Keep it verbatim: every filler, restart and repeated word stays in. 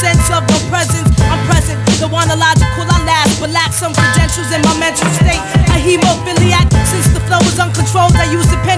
sense of a presence. I'm present, the one illogical I last, but lack some credentials in my mental state. A hemophiliac, since the flow was uncontrolled, I used to pay